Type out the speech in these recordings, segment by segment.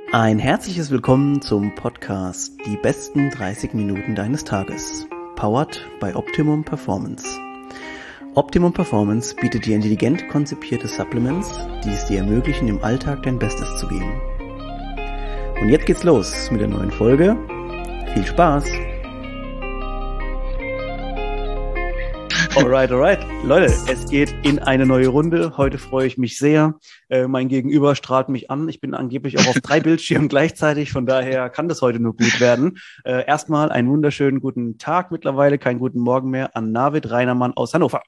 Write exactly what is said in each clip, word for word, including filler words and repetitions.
Ein herzliches Willkommen zum Podcast Die besten dreißig Minuten deines Tages, powered by Optimum Performance. Optimum Performance bietet dir intelligent konzipierte Supplements, die es dir ermöglichen, im Alltag dein Bestes zu geben. Und jetzt geht's los mit der neuen Folge. Viel Spaß! Alright, alright. Leute, es geht in eine neue Runde. Heute freue ich mich sehr. Äh, mein Gegenüber strahlt mich an. Ich bin angeblich auch auf drei Bildschirmen gleichzeitig. Von daher kann das heute nur gut werden. Äh, erstmal einen wunderschönen guten Tag mittlerweile, keinen guten Morgen mehr an Navid Reinermann aus Hannover.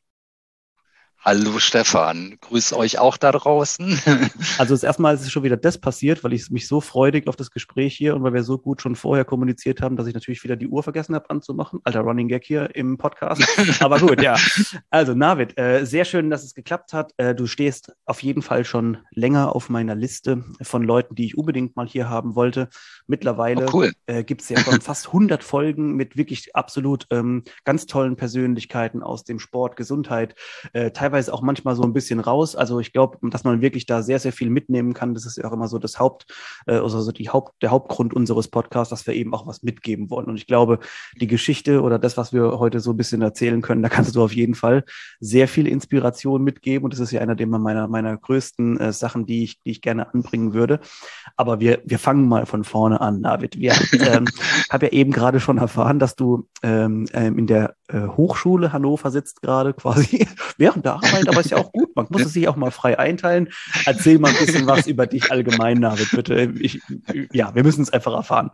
Hallo Stefan, grüß euch auch da draußen. Also das erste Mal ist es schon wieder das passiert, weil ich mich so freudig auf das Gespräch hier und weil wir so gut schon vorher kommuniziert haben, dass ich natürlich wieder die Uhr vergessen habe anzumachen. Alter Running Gag hier im Podcast. Aber gut, ja. Also Navid, äh, sehr schön, dass es geklappt hat. Äh, du stehst auf jeden Fall schon länger auf meiner Liste von Leuten, die ich unbedingt mal hier haben wollte. Mittlerweile oh, cool. äh, gibt es ja schon fast hundert Folgen mit wirklich absolut ähm, ganz tollen Persönlichkeiten aus dem Sport, Gesundheit, äh, teilweise auch manchmal so ein bisschen raus. Also ich glaube, dass man wirklich da sehr, sehr viel mitnehmen kann. Das ist ja auch immer so das Haupt, äh, also so die Haupt, der Hauptgrund unseres Podcasts, dass wir eben auch was mitgeben wollen. Und ich glaube, die Geschichte oder das, was wir heute so ein bisschen erzählen können, da kannst du auf jeden Fall sehr viel Inspiration mitgeben. Und das ist ja einer der meiner, meiner größten äh, Sachen, die ich, die ich gerne anbringen würde. Aber wir, wir fangen mal von vorne an, David. Wir ähm, habe ja eben gerade schon erfahren, dass du ähm, in der äh, Hochschule Hannover sitzt gerade quasi während der Arbeit, aber ist ja auch gut. Man muss es sich auch mal frei einteilen. Erzähl mal ein bisschen was über dich allgemein, David, bitte. Ich, ja, wir müssen es einfach erfahren.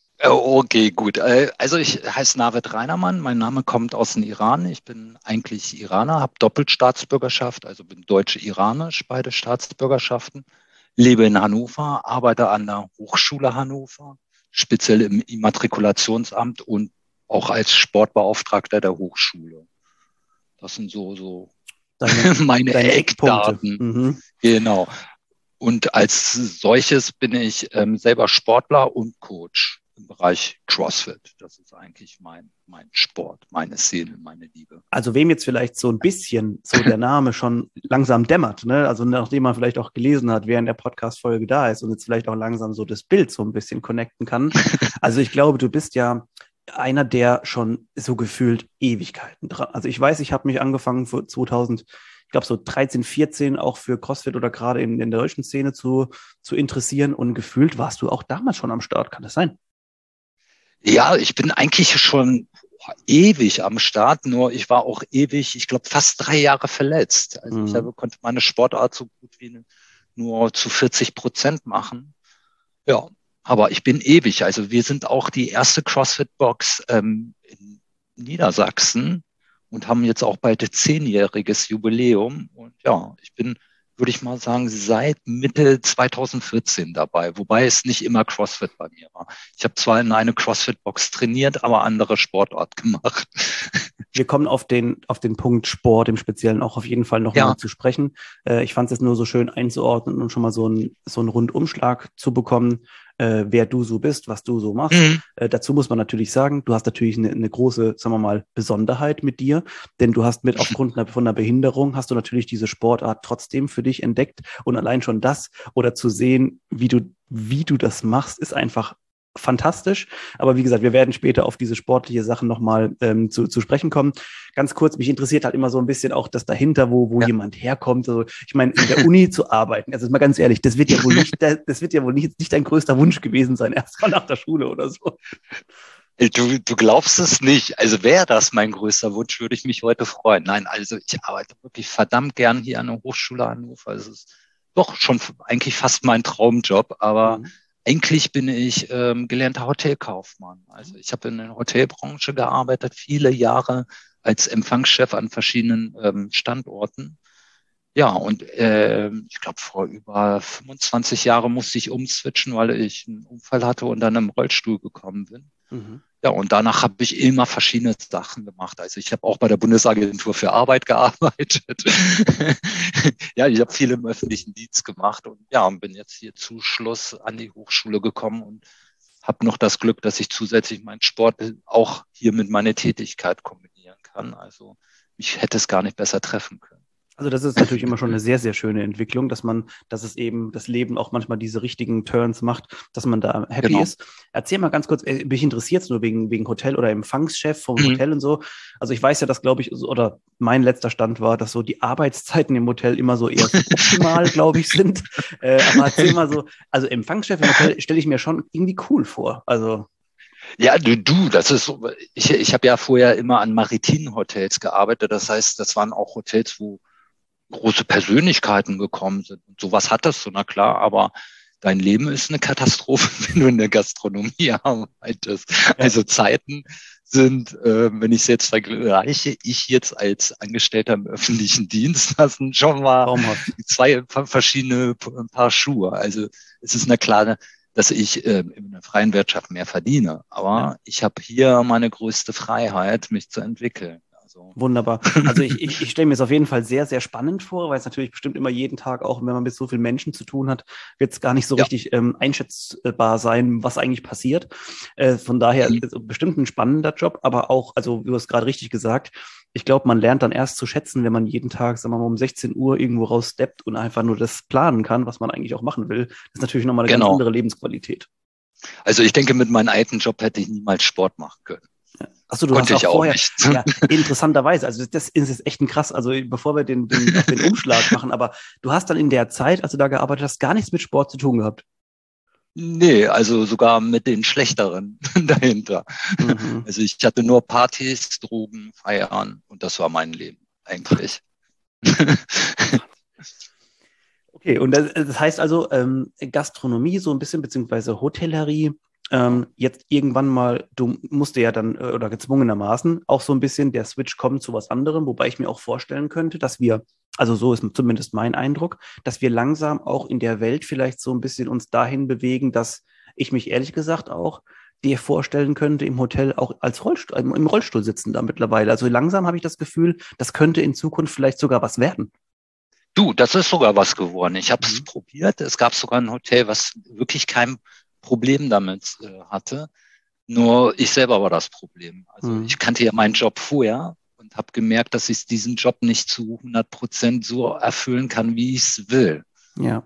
Okay, gut. Also ich heiße Navid Reinermann. Mein Name kommt aus dem Iran. Ich bin eigentlich Iraner, habe Doppelstaatsbürgerschaft, also bin deutsch-iranisch, beide Staatsbürgerschaften. Lebe in Hannover, arbeite an der Hochschule Hannover, speziell im Immatrikulationsamt und auch als Sportbeauftragter der Hochschule. Das sind so, so deine, meine deine Eckdaten. Mhm. Genau. Und als solches bin ich ähm, selber Sportler und Coach im Bereich CrossFit. Das ist eigentlich mein, mein Sport, meine Seele, meine Liebe. Also wem jetzt vielleicht so ein bisschen so der Name schon langsam dämmert, ne? Also nachdem man vielleicht auch gelesen hat, während der Podcast-Folge da ist und jetzt vielleicht auch langsam so das Bild so ein bisschen connecten kann. Also ich glaube, du bist ja einer, der schon so gefühlt Ewigkeiten dran. Also ich weiß, ich habe mich angefangen vor zweitausend, ich glaube so dreizehn, vierzehn auch für CrossFit oder gerade in, in der deutschen Szene zu, zu interessieren und gefühlt warst du auch damals schon am Start. Kann das sein? Ja, ich bin eigentlich schon ewig am Start, nur ich war auch ewig, ich glaube fast drei Jahre verletzt. Also mhm. ich habe, konnte meine Sportart so gut wie nur zu vierzig Prozent machen. Ja, aber ich bin ewig. Also wir sind auch die erste CrossFit-Box ähm, in Niedersachsen und haben jetzt auch bald zehnjähriges Jubiläum. Und ja, ich bin, würde ich mal sagen, seit Mitte zweitausendvierzehn dabei, wobei es nicht immer CrossFit bei mir war. Ich habe zwar in eine CrossFit-Box trainiert, aber andere Sportart gemacht. Wir kommen auf den, auf den Punkt Sport im Speziellen auch auf jeden Fall noch ja. mal zu sprechen. Äh, ich fand es jetzt nur so schön einzuordnen und schon mal so einen so einen Rundumschlag zu bekommen, äh, wer du so bist, was du so machst. Mhm. Äh, dazu muss man natürlich sagen, du hast natürlich eine, eine große, sagen wir mal, Besonderheit mit dir, denn du hast mit aufgrund von einer Behinderung, hast du natürlich diese Sportart trotzdem für dich entdeckt und allein schon das oder zu sehen, wie du, wie du das machst, ist einfach fantastisch, aber wie gesagt, wir werden später auf diese sportliche Sachen nochmal ähm, zu, zu sprechen kommen. Ganz kurz, mich interessiert halt immer so ein bisschen auch das dahinter, wo, wo ja. jemand herkommt. Also ich meine, in der Uni zu arbeiten, also mal ganz ehrlich, das wird ja wohl nicht, das wird ja wohl nicht, nicht dein größter Wunsch gewesen sein, erstmal nach der Schule oder so. Du, du glaubst es nicht. Also wäre das mein größter Wunsch, würde ich mich heute freuen. Nein, also ich arbeite wirklich verdammt gern hier an der Hochschule Hannover. Es ist doch schon eigentlich fast mein Traumjob, aber mhm. eigentlich bin ich ähm, gelernter Hotelkaufmann. Also ich habe in der Hotelbranche gearbeitet, viele Jahre als Empfangschef an verschiedenen ähm, Standorten. Ja, und äh, ich glaube, vor über fünfundzwanzig Jahren musste ich umswitchen, weil ich einen Unfall hatte und dann im Rollstuhl gekommen bin. Mhm. Ja, und danach habe ich immer verschiedene Sachen gemacht. Also ich habe auch bei der Bundesagentur für Arbeit gearbeitet. Ja, ich habe viel im öffentlichen Dienst gemacht und ja, und bin jetzt hier zu Schluss an die Hochschule gekommen und habe noch das Glück, dass ich zusätzlich meinen Sport auch hier mit meiner Tätigkeit kombinieren kann. Also mich hätte es gar nicht besser treffen können. Also das ist natürlich immer schon eine sehr, sehr schöne Entwicklung, dass man, dass es eben das Leben auch manchmal diese richtigen Turns macht, dass man da happy Genau. ist. Erzähl mal ganz kurz, äh, mich interessiert es nur wegen, wegen Hotel oder Empfangschef vom Mhm. Hotel und so. Also ich weiß ja, dass, glaube ich, so- oder mein letzter Stand war, dass so die Arbeitszeiten im Hotel immer so eher suboptimal, glaube ich, sind. Äh, aber erzähl mal so, also Empfangschef im Hotel stelle ich mir schon irgendwie cool vor. Also, Ja, du, du, das ist so, ich, ich habe ja vorher immer an maritimen Hotels gearbeitet. Das heißt, das waren auch Hotels, wo große Persönlichkeiten gekommen sind. Und sowas hattest du, na klar, aber dein Leben ist eine Katastrophe, wenn du in der Gastronomie arbeitest. ja, Also Zeiten sind, äh, wenn ich es jetzt vergleiche, ich jetzt als Angestellter im öffentlichen Dienst, das sind schon mal traumhaft. zwei verschiedene Paar Schuhe. Also es ist eine klare, dass ich äh, in der freien Wirtschaft mehr verdiene. Ja. Aber ich habe hier meine größte Freiheit, mich zu entwickeln. Also Wunderbar. Also ich, ich, ich stelle mir es auf jeden Fall sehr, sehr spannend vor, weil es natürlich bestimmt immer jeden Tag, auch wenn man mit so vielen Menschen zu tun hat, wird es gar nicht so ja. richtig ähm, einschätzbar sein, was eigentlich passiert. Äh, von daher Mhm. also bestimmt ein spannender Job, aber auch, also du hast gerade richtig gesagt, ich glaube, man lernt dann erst zu schätzen, wenn man jeden Tag, sagen wir mal, um sechzehn Uhr irgendwo raussteppt und einfach nur das planen kann, was man eigentlich auch machen will. Das ist natürlich nochmal eine ganz Genau. andere Lebensqualität. Also ich denke, mit meinem alten Job hätte ich niemals Sport machen können. Achso, du hast Konnte auch ich auch vorher, nicht. ja, interessanterweise, also das ist jetzt echt ein krass, also bevor wir den, den, auch den Umschlag machen, aber du hast dann in der Zeit, als du da gearbeitet hast, gar nichts mit Sport zu tun gehabt. Nee, also sogar mit den schlechteren dahinter. Mhm. Also ich hatte nur Partys, Drogen, Feiern und das war mein Leben eigentlich. Okay, und das, das heißt also, ähm, Gastronomie so ein bisschen, beziehungsweise Hotellerie, ähm, jetzt irgendwann mal, du musst ja dann, äh, oder gezwungenermaßen, auch so ein bisschen der Switch kommt zu was anderem, wobei ich mir auch vorstellen könnte, dass wir, also so ist zumindest mein Eindruck, dass wir langsam auch in der Welt vielleicht so ein bisschen uns dahin bewegen, dass ich mich ehrlich gesagt auch dir vorstellen könnte, im Hotel auch als Rollstuhl, im Rollstuhl sitzen da mittlerweile. Also langsam habe ich das Gefühl, das könnte in Zukunft vielleicht sogar was werden. Du, das ist sogar was geworden. Ich habe es Mhm. probiert. Es gab sogar ein Hotel, was wirklich kein Problem damit äh, hatte. Nur ich selber war das Problem. Also Mhm. ich kannte ja meinen Job vorher und habe gemerkt, dass ich diesen Job nicht zu hundert Prozent so erfüllen kann, wie ich es will. Ja.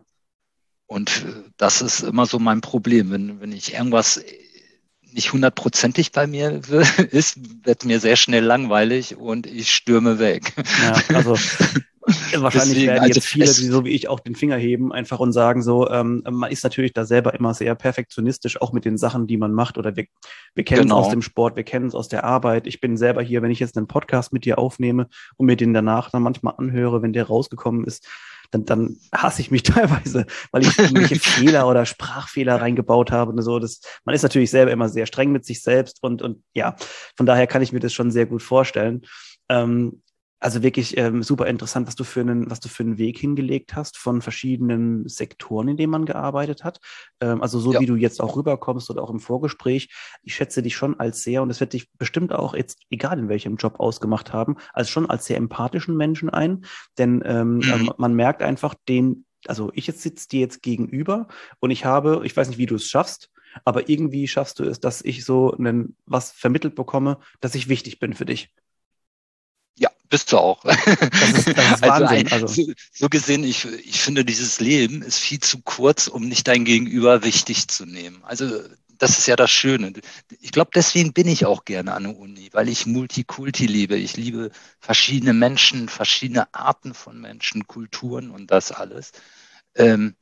Und äh, das ist immer so mein Problem. Wenn, wenn ich irgendwas nicht hundertprozentig bei mir ist, wird mir sehr schnell langweilig und ich stürme weg. Ja, also wahrscheinlich Deswegen, werden also jetzt viele, die es, so wie ich auch den Finger heben, einfach und sagen so, ähm, man ist natürlich da selber immer sehr perfektionistisch, auch mit den Sachen, die man macht. Oder wir, wir kennen es aus genau, dem Sport, wir kennen es aus der Arbeit. Ich bin selber hier, wenn ich jetzt einen Podcast mit dir aufnehme und mir den danach dann manchmal anhöre, wenn der rausgekommen ist, dann, dann hasse ich mich teilweise, weil ich irgendwelche Fehler oder Sprachfehler reingebaut habe und so. Das, man ist natürlich selber immer sehr streng mit sich selbst und, und ja, von daher kann ich mir das schon sehr gut vorstellen. Ähm, also wirklich ähm, super interessant, was du für einen, was du für einen Weg hingelegt hast von verschiedenen Sektoren, in denen man gearbeitet hat. Ähm, also so ja, wie du jetzt auch rüberkommst oder auch im Vorgespräch. Ich schätze dich schon als sehr, und das wird dich bestimmt auch jetzt, egal in welchem Job ausgemacht haben, als schon als sehr empathischen Menschen ein. Denn ähm, mhm. ähm, man merkt einfach den, also ich jetzt sitze dir jetzt gegenüber und ich habe, ich weiß nicht, wie du es schaffst, aber irgendwie schaffst du es, dass ich so einen, was vermittelt bekomme, dass ich wichtig bin für dich. Ja, bist du auch. Das ist, das ist Also ein- Wahnsinn. Also, so, so gesehen, ich, ich finde, dieses Leben ist viel zu kurz, um nicht dein Gegenüber wichtig zu nehmen. Also das ist ja das Schöne. Ich glaube, deswegen bin ich auch gerne an der Uni, weil ich Multikulti liebe. Ich liebe verschiedene Menschen, verschiedene Arten von Menschen, Kulturen und das alles. Ähm,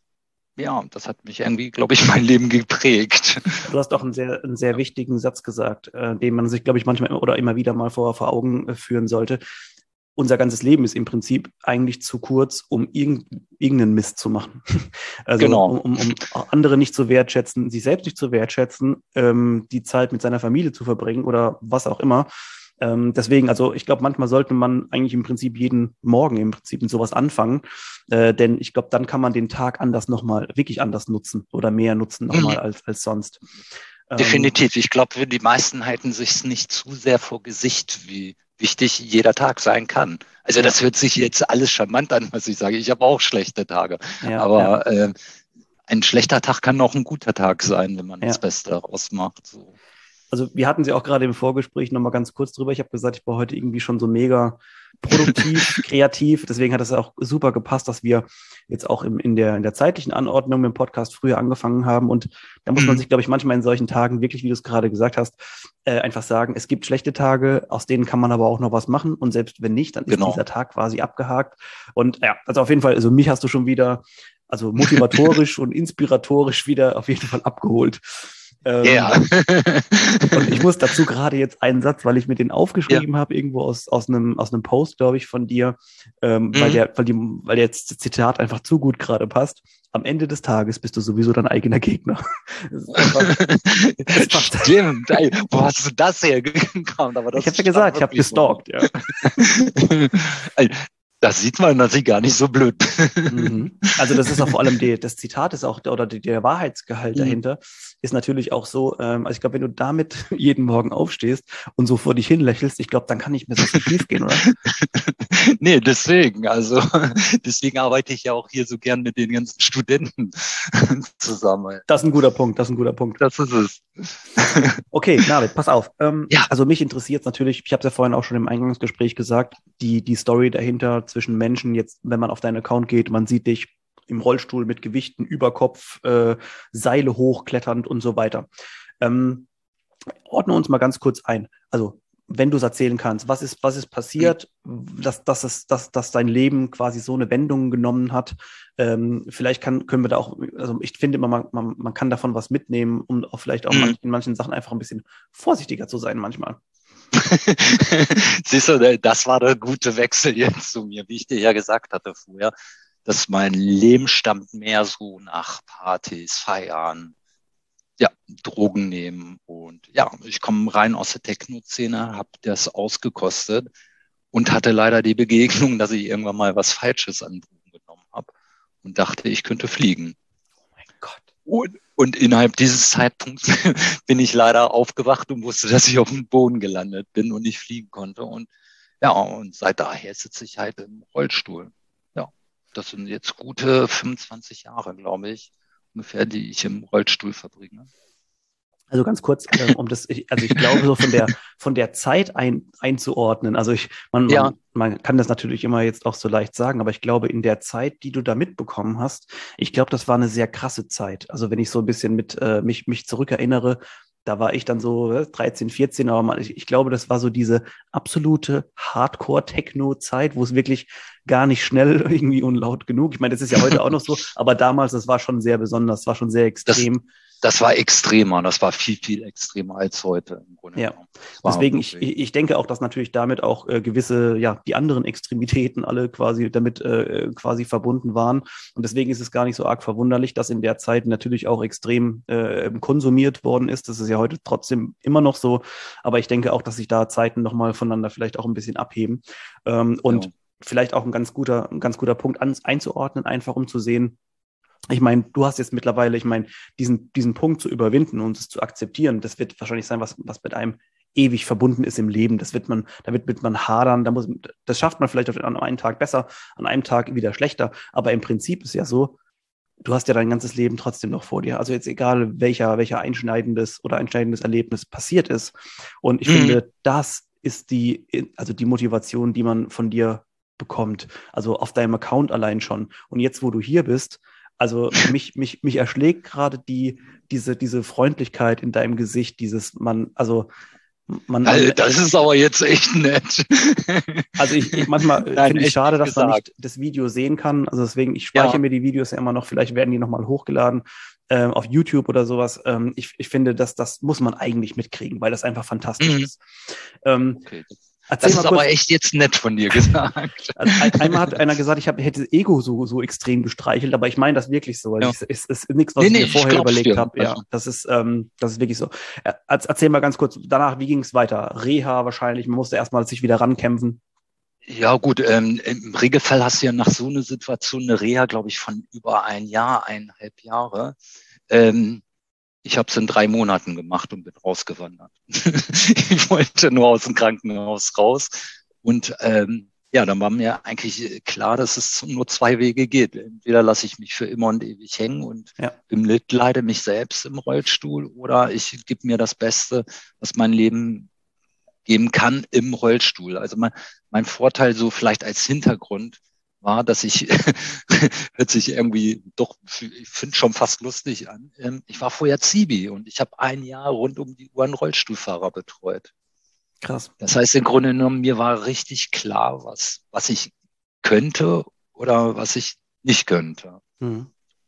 ja, das hat mich irgendwie, glaube ich, mein Leben geprägt. du hast auch einen sehr, einen sehr wichtigen Satz gesagt, äh, den man sich, glaube ich, manchmal oder immer wieder mal vor, vor Augen äh, führen sollte. Unser ganzes Leben ist im Prinzip eigentlich zu kurz, um irgend, irgendeinen Mist zu machen. Also Genau. um, um, um andere nicht zu wertschätzen, sich selbst nicht zu wertschätzen, ähm, die Zeit mit seiner Familie zu verbringen oder was auch immer. Ähm, deswegen, also ich glaube, manchmal sollte man eigentlich im Prinzip jeden Morgen im Prinzip mit sowas anfangen, äh, denn ich glaube, dann kann man den Tag anders nochmal, wirklich anders nutzen oder mehr nutzen Mhm. nochmal als, als sonst. Ähm, Definitiv. Ich glaube, die meisten halten sich nicht zu sehr vor Gesicht, wie wichtig jeder Tag sein kann. Also ja, das hört sich jetzt alles charmant an, was ich sage. Ich habe auch schlechte Tage. ja, ja, Aber äh, ein schlechter Tag kann auch ein guter Tag sein, wenn man das ja. Beste daraus macht. So. Also wir hatten sie auch gerade im Vorgespräch nochmal ganz kurz drüber. Ich habe gesagt, ich war heute irgendwie schon so mega produktiv, kreativ. Deswegen hat es auch super gepasst, dass wir jetzt auch im, in, der, in der zeitlichen Anordnung mit dem Podcast früher angefangen haben. Und da muss man sich, glaube ich, manchmal in solchen Tagen wirklich, wie du es gerade gesagt hast, äh, einfach sagen, es gibt schlechte Tage, aus denen kann man aber auch noch was machen. Und selbst wenn nicht, dann ist genau. dieser Tag quasi abgehakt. Und ja, also auf jeden Fall, also mich hast du schon wieder, also motivatorisch und inspiratorisch wieder auf jeden Fall abgeholt. Ähm, ja. Und ich muss dazu gerade jetzt einen Satz, weil ich mir den aufgeschrieben ja. habe, irgendwo aus, aus, einem, aus einem Post, glaube ich, von dir, ähm, mhm. weil, der, weil, die, weil der jetzt das Zitat einfach zu gut gerade passt. Am Ende des Tages bist du sowieso dein eigener Gegner. Das ist einfach, das Stimmt. Ey, wo hast du das hergekommen? Aber das ich habe ja gesagt, ich habe gestalkt. Ja. Das sieht man natürlich gar nicht so blöd. Mhm. Also das ist auch vor allem die, das Zitat ist auch, oder die, der Wahrheitsgehalt mhm. dahinter ist natürlich auch so, ähm, also ich glaube, wenn du damit jeden Morgen aufstehst und so vor dich hin lächelst, ich glaube, dann kann nicht mehr so viel schief gehen, oder? Nee, deswegen, also deswegen arbeite ich ja auch hier so gern mit den ganzen Studenten zusammen. Das ist ein guter Punkt, das ist ein guter Punkt. Das ist es. Okay, Navid, pass auf. Ähm, ja. Also mich interessiert natürlich, ich habe es ja vorhin auch schon im Eingangsgespräch gesagt, die, die Story dahinter zwischen Menschen, jetzt, wenn man auf deinen Account geht, man sieht dich im Rollstuhl mit Gewichten über Kopf, äh, Seile hochkletternd und so weiter. Ähm, ordne uns mal ganz kurz ein. Also, wenn du es erzählen kannst, was ist, was ist passiert, mhm. dass, dass, es, dass, dass dein Leben quasi so eine Wendung genommen hat. Ähm, vielleicht kann, können wir da auch, also ich finde immer, man, man, man kann davon was mitnehmen, um auch vielleicht auch mhm. man, in manchen Sachen einfach ein bisschen vorsichtiger zu sein manchmal. Siehst du, das war der gute Wechsel jetzt zu mir, wie ich dir ja gesagt hatte vorher, dass mein Leben stammt mehr so nach Partys, Feiern, ja, Drogen nehmen. Und ja, ich komme rein aus der Techno-Szene, habe das ausgekostet und hatte leider die Begegnung, dass ich irgendwann mal was Falsches an Drogen genommen habe und dachte, ich könnte fliegen. Oh mein Gott. Und, und innerhalb dieses Zeitpunkts bin ich leider aufgewacht und wusste, dass ich auf dem Boden gelandet bin und nicht fliegen konnte. Und ja, und seit daher sitze ich halt im Rollstuhl. Ja, das sind jetzt gute fünfundzwanzig Jahre, glaube ich, ungefähr, die ich im Rollstuhl verbringe. Also ganz kurz, ähm, um das, ich, also ich glaube, so von der von der Zeit ein, einzuordnen. Also ich, man, man, ja. man kann das natürlich immer jetzt auch so leicht sagen, aber ich glaube, in der Zeit, die du da mitbekommen hast, ich glaube, das war eine sehr krasse Zeit. Also wenn ich so ein bisschen mit äh, mich mich zurückerinnere, da war ich dann so äh, dreizehn, vierzehn, aber man, ich, ich glaube, das war so diese absolute Hardcore-Techno-Zeit, wo es wirklich gar nicht schnell irgendwie und laut genug. Ich meine, das ist ja heute auch noch so, aber damals, das war schon sehr besonders, das war schon sehr extrem. Das Das war extremer, das war viel, viel extremer als heute im Grunde. Ja, deswegen, ich, ich denke auch, dass natürlich damit auch äh, gewisse, ja, die anderen Extremitäten alle quasi damit äh, quasi verbunden waren. Und deswegen ist es gar nicht so arg verwunderlich, dass in der Zeit natürlich auch extrem äh, konsumiert worden ist. Das ist ja heute trotzdem immer noch so. Aber ich denke auch, dass sich da Zeiten nochmal voneinander vielleicht auch ein bisschen abheben. Ähm, und ja. vielleicht auch ein ganz guter, ein ganz guter Punkt an, einzuordnen, einfach um zu sehen, ich meine, du hast jetzt mittlerweile, ich meine, diesen, diesen Punkt zu überwinden und es zu akzeptieren, das wird wahrscheinlich sein, was, was mit einem ewig verbunden ist im Leben. Das wird man, da wird, wird man hadern, da muss, das schafft man vielleicht auf, an einem Tag besser, an einem Tag wieder schlechter. Aber im Prinzip ist ja so, du hast ja dein ganzes Leben trotzdem noch vor dir. Also jetzt egal, welcher, welcher einschneidendes oder einschneidendes Erlebnis passiert ist. Und ich mhm. finde, das ist die, also die Motivation, die man von dir bekommt. Also auf deinem Account allein schon. Und jetzt, wo du hier bist, also mich, mich, mich erschlägt gerade die, diese, diese Freundlichkeit in deinem Gesicht, dieses man, also man. Also, das ist aber jetzt echt nett. Also ich, ich manchmal finde ich schade, dass gesagt. man nicht das Video sehen kann. Also deswegen, ich speichere ja. mir die Videos ja immer noch, vielleicht werden die nochmal hochgeladen äh, auf YouTube oder sowas. Ähm, ich, ich finde, dass das muss man eigentlich mitkriegen, weil das einfach fantastisch mhm. ist. Ähm, okay. Erzähl das ist aber echt jetzt nett von dir gesagt. Also ein, einmal hat einer gesagt, ich hab, hätte Ego so, so extrem gestreichelt, aber ich meine das wirklich so. Also ja. Es ist nichts, was nee, ich mir nee, vorher ich überlegt habe. Ja, das ist, ähm, das ist wirklich so. Erzähl mal ganz kurz danach, wie ging es weiter? Reha wahrscheinlich, man musste erstmal sich wieder rankämpfen. Ja gut, ähm, im Regelfall hast du ja nach so einer Situation eine Reha, glaube ich, von über ein Jahr, eineinhalb Jahre. Ähm, Ich habe es in drei Monaten gemacht und bin rausgewandert. Ich wollte nur aus dem Krankenhaus raus. Und ähm, ja, dann war mir eigentlich klar, dass es nur zwei Wege geht. Entweder lasse ich mich für immer und ewig hängen und ja. bemitleide mich selbst im Rollstuhl oder ich gebe mir das Beste, was mein Leben geben kann im Rollstuhl. Also mein, mein Vorteil so vielleicht als Hintergrund war, dass ich, hört sich irgendwie doch, ich finde schon fast lustig an. Ich war vorher Zivi und ich habe ein Jahr rund um die Uhr einen Rollstuhlfahrer betreut. Krass. Das heißt, im Grunde genommen, mir war richtig klar, was, was ich könnte oder was ich nicht könnte. Mhm.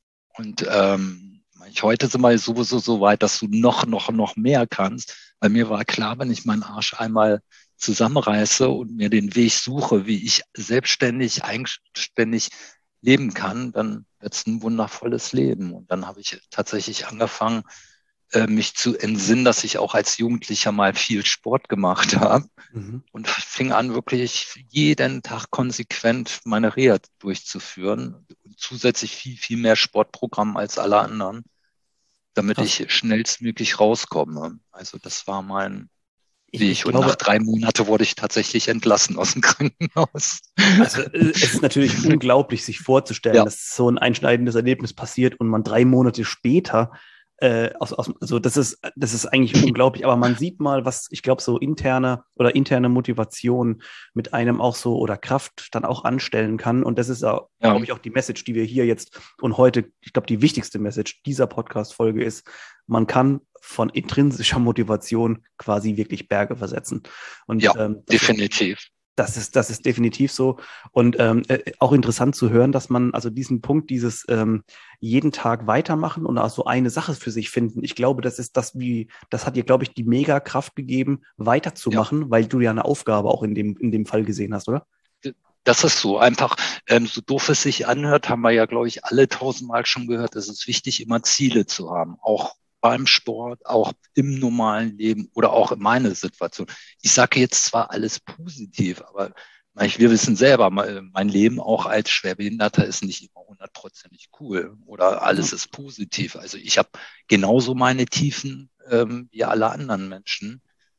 Und ähm, ich, heute sind wir sowieso so weit, dass du noch, noch, noch mehr kannst. Weil mir war klar, wenn ich meinen Arsch einmal zusammenreiße und mir den Weg suche, wie ich selbstständig, eigenständig leben kann, dann wird es ein wundervolles Leben. Und dann habe ich tatsächlich angefangen, äh, mich zu entsinnen, dass ich auch als Jugendlicher mal viel Sport gemacht habe. Mhm. Und fing an, wirklich jeden Tag konsequent meine Reha durchzuführen. Und zusätzlich viel, viel mehr Sportprogramm als alle anderen, damit Krass. ich schnellstmöglich rauskomme. Also das war mein Weg. Ich, ich und glaube, nach drei Monaten wurde ich tatsächlich entlassen aus dem Krankenhaus. Also es ist natürlich unglaublich, sich vorzustellen, ja. dass so ein einschneidendes Erlebnis passiert und man drei Monate später Äh, aus, aus, also das ist, das ist eigentlich unglaublich, aber man sieht mal, was ich glaube, so interne oder interne Motivation mit einem auch so oder Kraft dann auch anstellen kann. Und das ist auch, ja. glaube ich, auch die Message, die wir hier jetzt und heute, ich glaube, die wichtigste Message dieser Podcast-Folge ist, man kann von intrinsischer Motivation quasi wirklich Berge versetzen. Und, ja, ähm, definitiv. Ist, Das ist, das ist definitiv so. Und ähm, äh, auch interessant zu hören, dass man also diesen Punkt, dieses ähm, jeden Tag weitermachen und auch so eine Sache für sich finden. Ich glaube, das ist das, wie, das hat dir, glaube ich, die mega Kraft gegeben, weiterzumachen, ja. weil du ja eine Aufgabe auch in dem, in dem Fall gesehen hast, oder? Das ist so einfach, ähm, so doof es sich anhört, haben wir ja, glaube ich, alle tausendmal schon gehört, es ist wichtig, immer Ziele zu haben, auch beim Sport, auch im normalen Leben oder auch in meiner Situation. Ich sage jetzt zwar alles positiv, aber wir wissen selber, mein Leben auch als Schwerbehinderter ist nicht immer hundertprozentig cool oder alles ist positiv. Also ich habe genauso meine Tiefen ähm, wie alle anderen Menschen.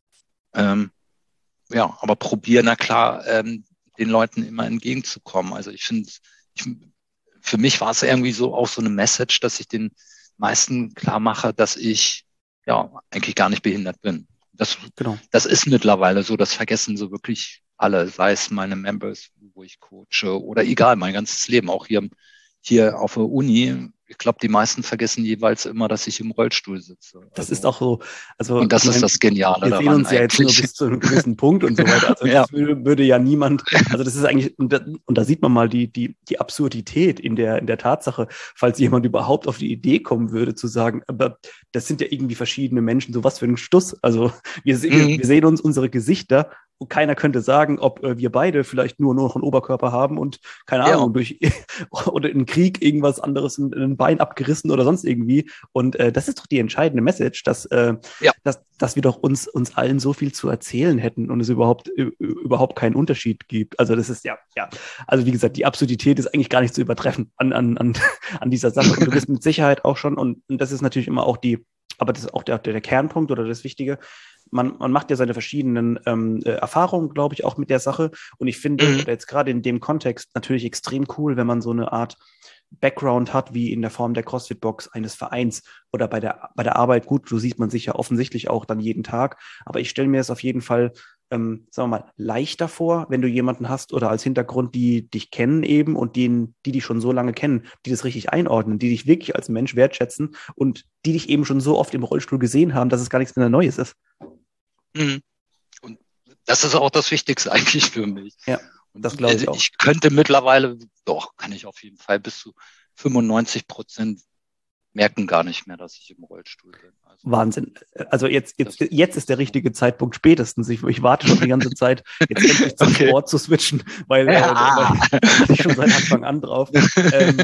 Ähm, ja, aber probieren, na klar, ähm, den Leuten immer entgegenzukommen. Also ich finde, ich, für mich war es irgendwie so auch so eine Message, dass ich den meisten klar mache, dass ich ja eigentlich gar nicht behindert bin. Das, genau. das ist mittlerweile so, das vergessen so wirklich alle, sei es meine Members, wo ich coache oder egal, mein ganzes Leben, auch hier, hier auf der Uni. Ich glaube, die meisten vergessen jeweils immer, dass ich im Rollstuhl sitze. Also, das ist auch so. Also, und das ist das Geniale wir daran. Wir sehen uns ja eigentlich. Jetzt nur bis zu einem gewissen Punkt und so weiter. Also ja. das würde, würde ja niemand, also das ist eigentlich, und da, und da sieht man mal die, die, die Absurdität in der, in der Tatsache, falls jemand überhaupt auf die Idee kommen würde, zu sagen, aber das sind ja irgendwie verschiedene Menschen, so was für ein Stuss. Also wir, mhm. wir, wir sehen uns unsere Gesichter. Und keiner könnte sagen, ob äh, wir beide vielleicht nur, nur noch einen Oberkörper haben und, keine Ahnung, ja. durch oder in Krieg irgendwas anderes, ein, ein Bein abgerissen oder sonst irgendwie. Und äh, das ist doch die entscheidende Message, dass, äh, ja. dass, dass wir doch uns, uns allen so viel zu erzählen hätten und es überhaupt, überhaupt keinen Unterschied gibt. Also das ist ja, ja. Also wie gesagt, die Absurdität ist eigentlich gar nicht zu übertreffen an, an, an, an dieser Sache. Und du bist mit Sicherheit auch schon, und, und das ist natürlich immer auch die, aber das ist auch der, der Kernpunkt oder das Wichtige. Man, man macht ja seine verschiedenen ähm, äh, Erfahrungen, glaube ich, auch mit der Sache. Und ich finde mhm. jetzt gerade in dem Kontext natürlich extrem cool, wenn man so eine Art Background hat, wie in der Form der CrossFit-Box eines Vereins oder bei der, bei der Arbeit. Gut, so sieht man sich ja offensichtlich auch dann jeden Tag. Aber ich stelle mir es auf jeden Fall, ähm, sagen wir mal, leichter vor, wenn du jemanden hast oder als Hintergrund, die dich kennen eben und denen, die dich schon so lange kennen, die das richtig einordnen, die dich wirklich als Mensch wertschätzen und die dich eben schon so oft im Rollstuhl gesehen haben, dass es gar nichts mehr Neues ist. Mhm. Und das ist auch das Wichtigste eigentlich für mich. Ja, das glaube ich auch. Ich könnte mittlerweile, doch, kann ich auf jeden Fall bis zu fünfundneunzig Prozent merken gar nicht mehr, dass ich im Rollstuhl bin. Also, Wahnsinn. Also jetzt, jetzt, jetzt ist der richtige Zeitpunkt spätestens. Ich, ich warte schon die ganze Zeit, jetzt endlich zum okay. Sport zu switchen, weil, ja. äh, weil ich schon seit Anfang an drauf. ähm,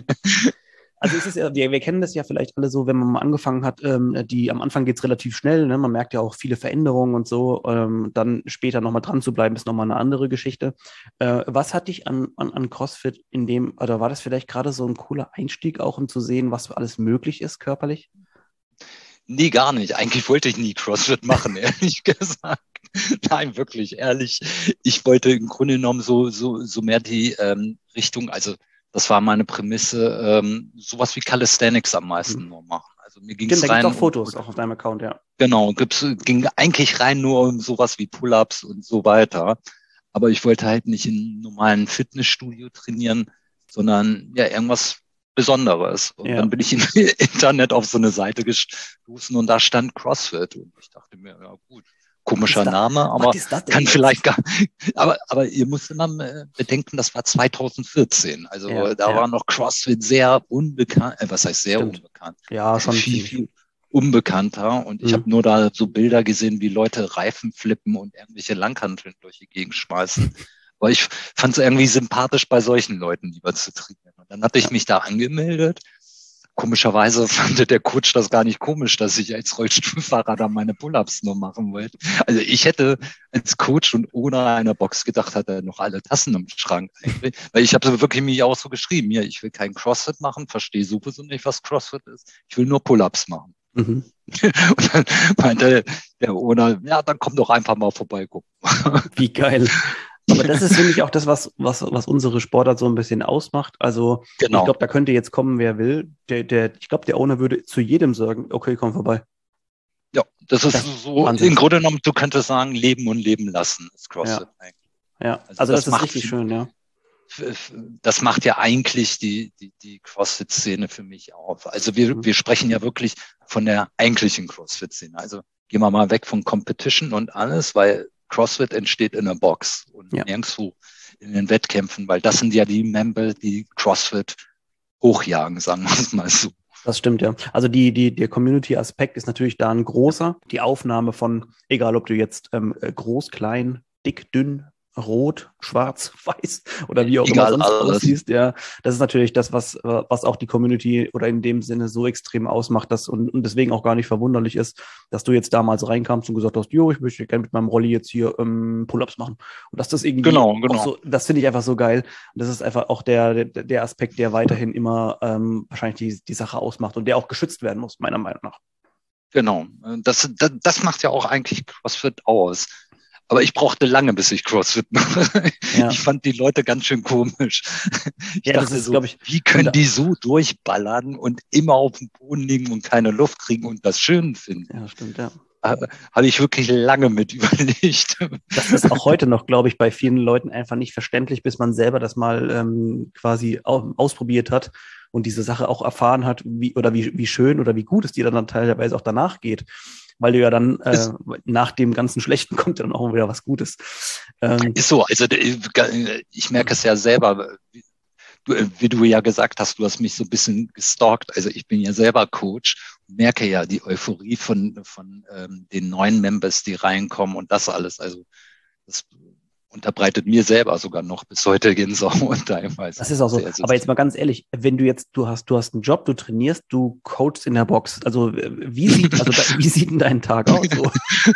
Also es ist ja, wir, wir kennen das ja vielleicht alle so, wenn man mal angefangen hat, ähm, die am Anfang geht's relativ schnell, ne? Man merkt ja auch viele Veränderungen und so, ähm, dann später nochmal dran zu bleiben, ist nochmal eine andere Geschichte. Äh, was hat dich an, an, an CrossFit in dem, oder war das vielleicht gerade so ein cooler Einstieg auch, um zu sehen, was alles möglich ist körperlich? Nee, gar nicht. Eigentlich wollte ich nie CrossFit machen, ehrlich gesagt. Nein, wirklich, ehrlich. Ich wollte im Grunde genommen so, so, so mehr die ähm, Richtung, also das war meine Prämisse, ähm, sowas wie Calisthenics am meisten mhm. nur machen. Also mir ging Stimmt, es da gibt rein es auch Fotos, um, auch auf deinem Account, ja. genau, gibt's, ging eigentlich rein nur um sowas wie Pull-ups und so weiter. Aber ich wollte halt nicht in einem normalen Fitnessstudio trainieren, sondern ja irgendwas Besonderes. Und Ja. dann bin ich im Internet auf so eine Seite gestoßen und da stand CrossFit. Und ich dachte mir, ja gut, komischer da, Name, aber was ist das denn kann jetzt? vielleicht gar aber, aber ihr müsst immer bedenken, das war zwanzig vierzehn. Also Ja, da ja. war noch CrossFit sehr unbekannt, äh, was heißt sehr Stimmt. unbekannt? Ja, Also schon viel, ziemlich. viel unbekannter. Und ich Mhm. habe nur da so Bilder gesehen, wie Leute Reifen flippen und irgendwelche Langhanteln durch die Gegend schmeißen. Aber ich fand es irgendwie sympathisch, bei solchen Leuten lieber zu trainieren. Und dann hatte ich Ja. mich da angemeldet. Komischerweise fand der Coach das gar nicht komisch, dass ich als Rollstuhlfahrer da meine Pull-ups nur machen wollte. Also ich hätte als Coach und ohne eine Box gedacht, hat er noch alle Tassen im Schrank eigentlich. Weil ich habe so wirklich mich auch so geschrieben, hier, ich will kein CrossFit machen, verstehe sowieso nicht, was CrossFit ist. Ich will nur Pull-ups machen. Mhm. Und dann meinte der Owner, ja, dann komm doch einfach mal vorbei gucken. Wie geil. Aber das ist, finde ich, auch das, was, was, was unsere Sportart so ein bisschen ausmacht. Also ich Genau. glaube, da könnte jetzt kommen, wer will. Der, der, ich glaube, der Owner würde zu jedem sagen, okay, komm vorbei. Ja, das ist Das so, Wahnsinn. im Grunde genommen, du könntest sagen, leben und leben lassen ist CrossFit Ja. eigentlich. Ja, Also, also das, das ist macht richtig schön, ja. Das macht ja eigentlich die, die, die CrossFit-Szene für mich auf. Also wir, Mhm. wir sprechen ja wirklich von der eigentlichen CrossFit-Szene. Also gehen wir mal weg von Competition und alles, weil CrossFit entsteht in der Box und Ja. nirgendwo in den Wettkämpfen, weil das sind ja die Member, die CrossFit hochjagen, sagen wir es mal so. Das stimmt, ja. Also die, die, der Community-Aspekt ist natürlich da ein großer. Die Aufnahme von, egal ob du jetzt ähm, groß, klein, dick, dünn, rot, schwarz, weiß oder wie auch immer Egal sonst alles. aussiehst, ja, das ist natürlich das, was, was auch die Community oder in dem Sinne so extrem ausmacht, dass und, und deswegen auch gar nicht verwunderlich ist, dass du jetzt damals reinkamst und gesagt hast, jo, ich möchte gerne mit meinem Rolli jetzt hier ähm, Pull-ups machen. Und dass das irgendwie Genau, auch genau. so, das finde ich einfach so geil. Und das ist einfach auch der, der, der Aspekt, der weiterhin immer ähm, wahrscheinlich die, die Sache ausmacht und der auch geschützt werden muss, meiner Meinung nach. Genau. Das, das, das macht ja auch eigentlich CrossFit aus. Aber ich brauchte lange, bis ich CrossFit mache. Ja. Ich fand die Leute ganz schön komisch. Ich Ja, das dachte ist, so, glaube ich, wie können und- die so durchballern und immer auf dem Boden liegen und keine Luft kriegen und das schön finden? Ja, stimmt, ja. Äh, Habe ich wirklich lange mit überlegt. Das ist auch heute noch, glaube ich, bei vielen Leuten einfach nicht verständlich, bis man selber das mal ähm, quasi au- ausprobiert hat und diese Sache auch erfahren hat, wie oder wie, wie schön oder wie gut es dir dann teilweise auch danach geht. Weil du ja dann äh, nach dem ganzen Schlechten kommt dann auch wieder was Gutes. Ähm, Ist so, also ich merke es ja selber, du, wie du ja gesagt hast, du hast mich so ein bisschen gestalkt. Also ich bin ja selber Coach und merke ja die Euphorie von, von ähm, den neuen Members, die reinkommen und das alles. Also das unterbreitet mir selber sogar noch bis heute Gänsehaut teilweise. Das ist auch so. Sehr, sehr Aber jetzt mal ganz ehrlich, wenn du jetzt, du hast, du hast einen Job, du trainierst, du coachst in der Box. Also wie sieht, also da, wie sieht denn dein Tag aus? So?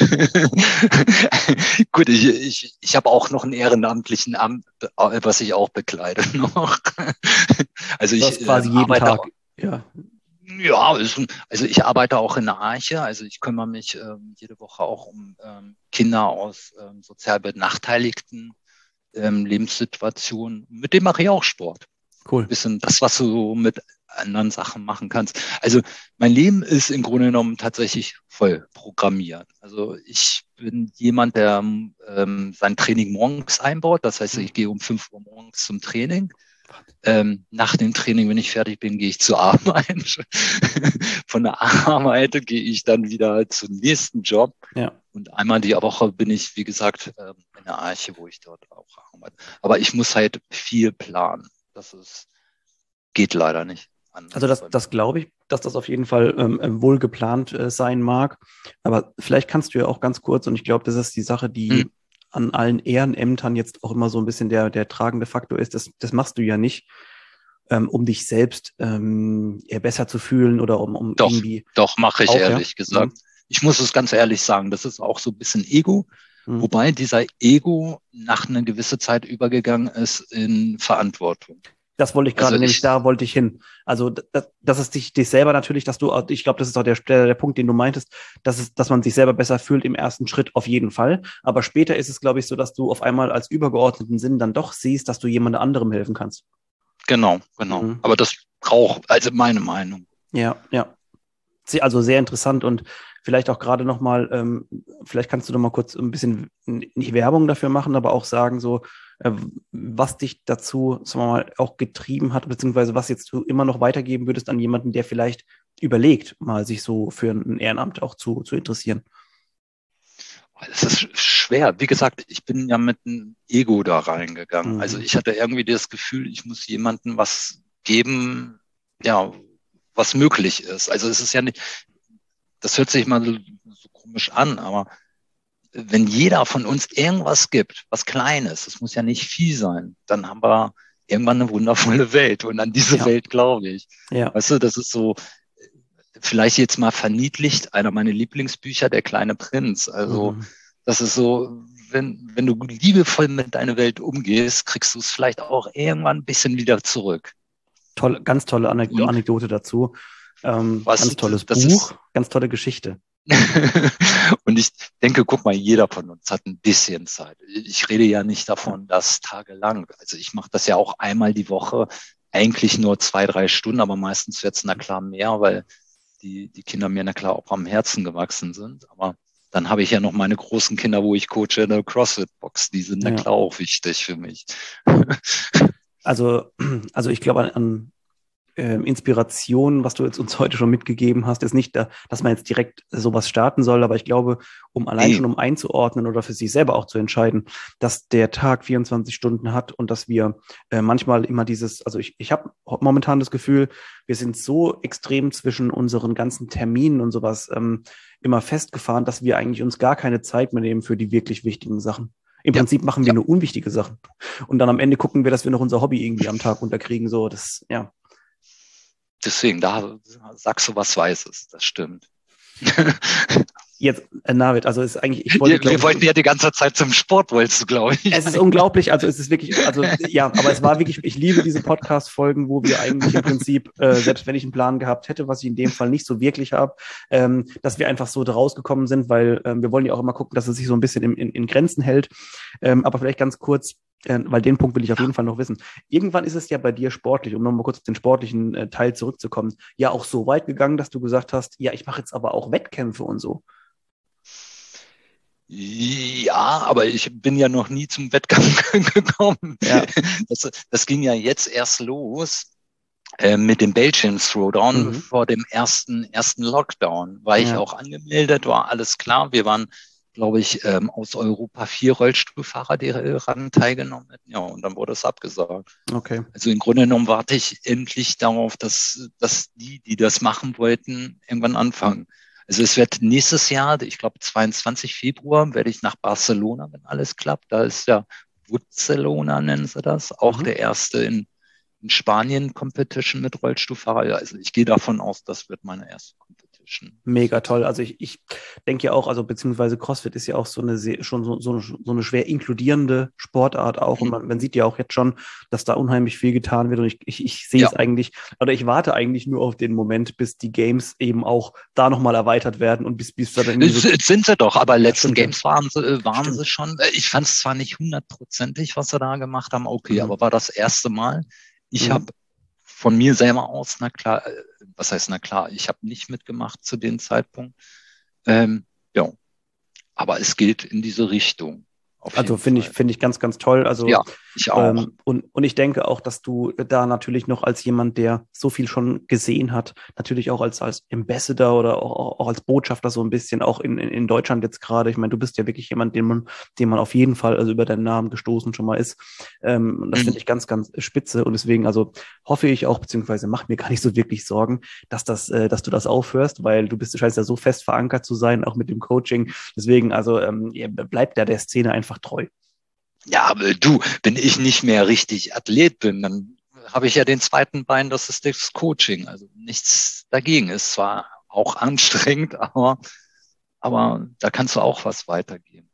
Gut, ich, ich, ich habe auch noch einen ehrenamtlichen Amt, was ich auch bekleide noch. Also Du hast ich quasi äh, jeden arbeite Tag. auch, Ja, ja, ist, also ich arbeite auch in der Arche. Also ich kümmere mich ähm, jede Woche auch um ähm, Kinder aus ähm, sozial benachteiligten ähm, Lebenssituationen. Mit dem mache ich auch Sport. cool. Ein bisschen das, was du so mit anderen Sachen machen kannst. Also mein Leben ist im Grunde genommen tatsächlich voll programmiert. Also ich bin jemand, der ähm, sein Training morgens einbaut. Das heißt, ich gehe um fünf Uhr morgens zum Training. Ähm, nach dem Training, wenn ich fertig bin, gehe ich zur Arbeit. Von der Arbeit gehe ich dann wieder zum nächsten Job. Ja. Und einmal die Woche bin ich, wie gesagt, in der Arche, wo ich dort auch arbeite. Aber ich muss halt viel planen. Das ist, geht leider nicht anders. Also das, das glaube ich, dass das auf jeden Fall ähm, wohl geplant äh, sein mag. Aber vielleicht kannst du ja auch ganz kurz, und ich glaube, das ist die Sache, die hm. an allen Ehrenämtern jetzt auch immer so ein bisschen der, der tragende Faktor ist. Das, das machst du ja nicht, ähm, um dich selbst ähm, eher besser zu fühlen oder um, um doch, irgendwie... Doch, mache ich auch, ehrlich ja? gesagt. Mhm. Ich muss es ganz ehrlich sagen, das ist auch so ein bisschen Ego. Mhm. Wobei dieser Ego nach einer gewissen Zeit übergegangen ist in Verantwortung. Das wollte ich gerade, also nämlich ich, da wollte ich hin. Also das, das ist dich, dich selber natürlich, dass du, ich glaube, das ist auch der, der, der Punkt, den du meintest, dass, es, dass man sich selber besser fühlt im ersten Schritt auf jeden Fall. Aber später ist es, glaube ich, so, dass du auf einmal als übergeordneten Sinn dann doch siehst, dass du jemand anderem helfen kannst. Genau, genau. Mhm. Aber das braucht, also meine Meinung. Ja, ja. Also sehr interessant und vielleicht auch gerade nochmal, ähm, vielleicht kannst du noch mal kurz ein bisschen, nicht Werbung dafür machen, aber auch sagen so, äh, was dich dazu, sagen wir mal, auch getrieben hat, beziehungsweise was jetzt du immer noch weitergeben würdest an jemanden, der vielleicht überlegt, mal sich so für ein Ehrenamt auch zu, zu interessieren. Es ist schwer. Wie gesagt, ich bin ja mit einem Ego da reingegangen. Mhm. Also ich hatte irgendwie das Gefühl, ich muss jemandem was geben, ja, was möglich ist. Also es ist ja nicht, das hört sich mal so, so komisch an, aber wenn jeder von uns irgendwas gibt, was Kleines, das muss ja nicht viel sein, dann haben wir irgendwann eine wundervolle Welt. Und an diese ja. Welt glaube ich. Ja. Weißt du, das ist so, vielleicht jetzt mal verniedlicht, einer meiner Lieblingsbücher, Der kleine Prinz. Also mhm. das ist so, wenn, wenn du liebevoll mit deiner Welt umgehst, kriegst du es vielleicht auch irgendwann ein bisschen wieder zurück. Toll, ganz tolle Anekdote, Anekdote dazu. Ähm, Was, ganz tolles Buch, ist, ganz tolle Geschichte. Und ich denke, guck mal, jeder von uns hat ein bisschen Zeit. Ich rede ja nicht davon, dass tagelang. Also ich mache das ja auch einmal die Woche, eigentlich nur zwei, drei Stunden, aber meistens wird es na klar mehr, weil die, die Kinder mir na klar auch am Herzen gewachsen sind. Aber dann habe ich ja noch meine großen Kinder, wo ich coache in der CrossFit-Box. Die sind na ja. klar auch wichtig für mich. Also, also ich glaube an, an Inspiration, was du jetzt uns heute schon mitgegeben hast, ist nicht, da, dass man jetzt direkt sowas starten soll, aber ich glaube, um allein hey. schon um einzuordnen oder für sich selber auch zu entscheiden, dass der Tag vierundzwanzig Stunden hat und dass wir äh, manchmal immer dieses, also ich, ich habe momentan das Gefühl, wir sind so extrem zwischen unseren ganzen Terminen und sowas ähm, immer festgefahren, dass wir eigentlich uns gar keine Zeit mehr nehmen für die wirklich wichtigen Sachen. Im ja. Prinzip machen wir ja. nur unwichtige Sachen. Und dann am Ende gucken wir, dass wir noch unser Hobby irgendwie am Tag unterkriegen, so, das, ja. Deswegen, da sagst du was Weißes, das stimmt. Jetzt, äh, Navid, also ist eigentlich, ich wollte, wir, wir wollten ja die ganze Zeit zum Sport, wolltest du, glaube ich. Es ist unglaublich, also es ist wirklich, also ja, aber es war wirklich, ich liebe diese Podcast-Folgen, wo wir eigentlich im Prinzip, äh, selbst wenn ich einen Plan gehabt hätte, was ich in dem Fall nicht so wirklich habe, ähm, dass wir einfach so draus gekommen sind, weil ähm, wir wollen ja auch immer gucken, dass es sich so ein bisschen in, in, in Grenzen hält. Ähm, aber vielleicht ganz kurz, äh, weil den Punkt will ich auf jeden Fall noch wissen. Irgendwann ist es ja bei dir sportlich, um nochmal kurz auf den sportlichen äh, Teil zurückzukommen, ja auch so weit gegangen, dass du gesagt hast, ja, ich mache jetzt aber auch Wettkämpfe und so. Ja, aber ich bin ja noch nie zum Wettkampf gekommen. Ja. Das, das ging ja jetzt erst los äh, mit dem Belgian Throwdown mhm. vor dem ersten, ersten Lockdown. War ich ja. auch angemeldet, war alles klar. Wir waren, glaube ich, ähm, aus Europa vier Rollstuhlfahrer, die daran teilgenommen hätten. Ja, und dann wurde es abgesagt. Okay. Also im Grunde genommen warte ich endlich darauf, dass, dass die, die das machen wollten, irgendwann anfangen. Also es wird nächstes Jahr, ich glaube zweiundzwanzigsten Februar, werde ich nach Barcelona, wenn alles klappt. Da ist ja Barcelona, nennen sie das, auch mhm. der erste in, in Spanien Competition mit Rollstuhlfahrer. Also ich gehe davon aus, das wird meine erste Competition. Mega toll. Also ich, ich denke ja auch, also beziehungsweise CrossFit ist ja auch so eine sehr, schon so, so, so eine schwer inkludierende Sportart auch. Und man, man sieht ja auch jetzt schon, dass da unheimlich viel getan wird. Und ich, ich, ich sehe ja. es eigentlich, oder ich warte eigentlich nur auf den Moment, bis die Games eben auch da nochmal erweitert werden und bis, bis da dann so sind sie doch, aber letzten ja, Games waren sie, waren sie schon. Ich fand es zwar nicht hundertprozentig, was sie da gemacht haben, okay, mhm. aber war das erste Mal. Ich mhm. habe von mir selber aus, na klar, was heißt na klar, ich habe nicht mitgemacht zu dem Zeitpunkt. Ähm, ja, aber es geht in diese Richtung. Also finde ich, finde ich ganz, ganz toll. Also, ja, ich auch. Ähm, und, und ich denke auch, dass du da natürlich noch als jemand, der so viel schon gesehen hat, natürlich auch als, als Ambassador oder auch, auch als Botschafter so ein bisschen, auch in, in, in Deutschland jetzt gerade. Ich meine, du bist ja wirklich jemand, den man, den man auf jeden Fall, also über deinen Namen gestoßen schon mal ist. Ähm, das mhm. finde ich ganz, ganz spitze. Und deswegen, also hoffe ich auch, beziehungsweise mach mir gar nicht so wirklich Sorgen, dass das, äh, dass du das aufhörst, weil du bist, du scheinst ja so fest verankert zu sein, auch mit dem Coaching. Deswegen, also ähm, bleibt ja der Szene einfach treu. Ja, aber du, wenn ich nicht mehr richtig Athlet bin, dann habe ich ja den zweiten Bein, das ist das Coaching. Also nichts dagegen. Ist zwar auch anstrengend, aber, aber da kannst du auch was weitergeben.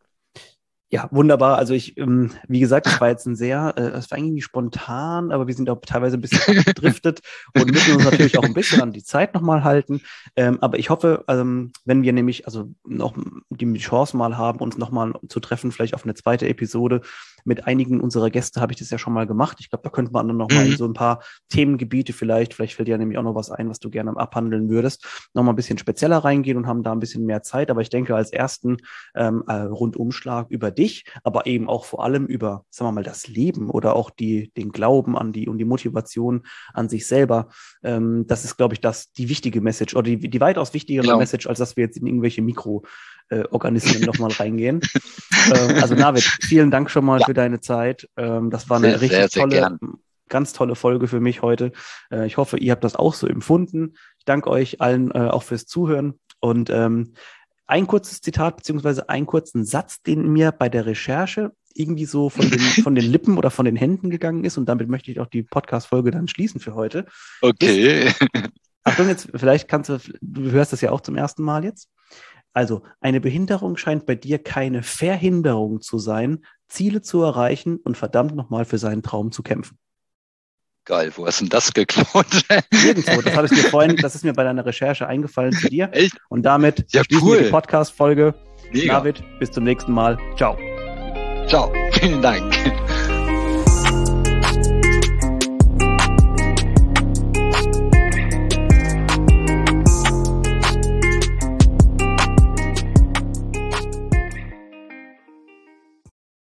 Ja, wunderbar. Also ich, ähm, wie gesagt, das war jetzt ein sehr, äh, das war irgendwie spontan, aber wir sind auch teilweise ein bisschen abgedriftet und müssen uns natürlich auch ein bisschen an die Zeit nochmal halten. Ähm, aber ich hoffe, ähm, wenn wir nämlich also noch die Chance mal haben, uns nochmal zu treffen, vielleicht auf eine zweite Episode, mit einigen unserer Gäste habe ich das ja schon mal gemacht. Ich glaube, da könnte man dann noch mal Mhm. in so ein paar Themengebiete vielleicht, vielleicht fällt dir ja nämlich auch noch was ein, was du gerne abhandeln würdest, noch mal ein bisschen spezieller reingehen und haben da ein bisschen mehr Zeit. Aber ich denke, als ersten ähm, äh, Rundumschlag über dich, aber eben auch vor allem über, sagen wir mal, das Leben oder auch die, den Glauben an die und die Motivation an sich selber. Ähm, das ist, glaube ich, das, die wichtige Message oder die, die weitaus wichtigere Genau. Message, als dass wir jetzt in irgendwelche Mikroorganismen äh, nochmal reingehen. ähm, also Navid, vielen Dank schon mal Ja. für deine Zeit. Ähm, das war eine Sehr, richtig sehr, sehr tolle, gern. ganz tolle Folge für mich heute. Äh, ich hoffe, ihr habt das auch so empfunden. Ich danke euch allen äh, auch fürs Zuhören und ähm, ein kurzes Zitat beziehungsweise einen kurzen Satz, den mir bei der Recherche irgendwie so von den, von den Lippen oder von den Händen gegangen ist und damit möchte ich auch die Podcast-Folge dann schließen für heute. Okay. Ist, Achtung, jetzt vielleicht kannst du, du hörst das ja auch zum ersten Mal jetzt. Also, eine Behinderung scheint bei dir keine Verhinderung zu sein, Ziele zu erreichen und verdammt nochmal für seinen Traum zu kämpfen. Geil, wo hast du denn das geklaut? Irgendwo, das habe ich dir vorhin, das ist mir bei deiner Recherche eingefallen zu dir. Echt? Und damit Ja, schließen cool. wir die Podcast-Folge. Mega. Navid, bis zum nächsten Mal. Ciao. Ciao. Vielen Dank.